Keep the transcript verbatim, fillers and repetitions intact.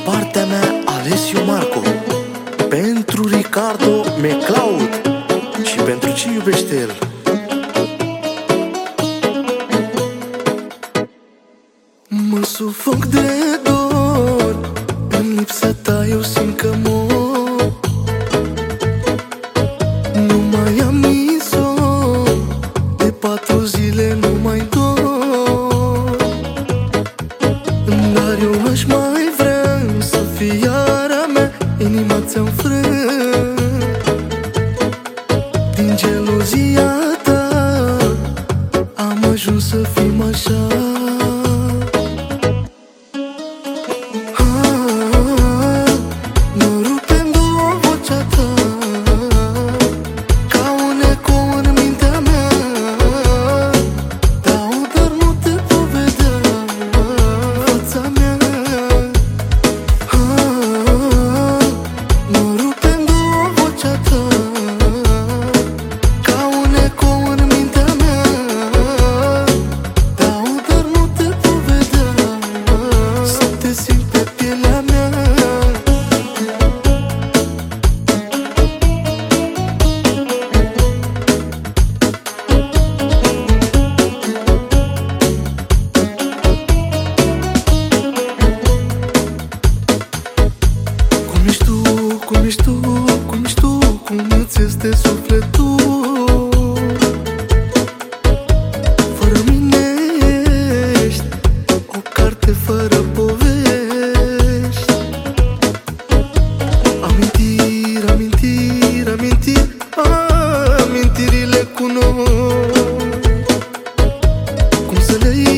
partea mea Alessio Marco, pentru Ricardo McLeod și pentru ce iubește el. Mă sufoc de dor, în lipsa ta eu simt că mor. Nu mai am miso, de patru zile nu mai dor. Dar eu aș mai vrea să fii iara mea, inima ți-am frânt. Din gelozia ta am ajuns să fim așa. Cum ești tu, cum ești tu, cum îți este sufletul? Fără mine ești o carte fără povești. Amintiri, amintiri, amintiri, amintirile cu noi. Cum să le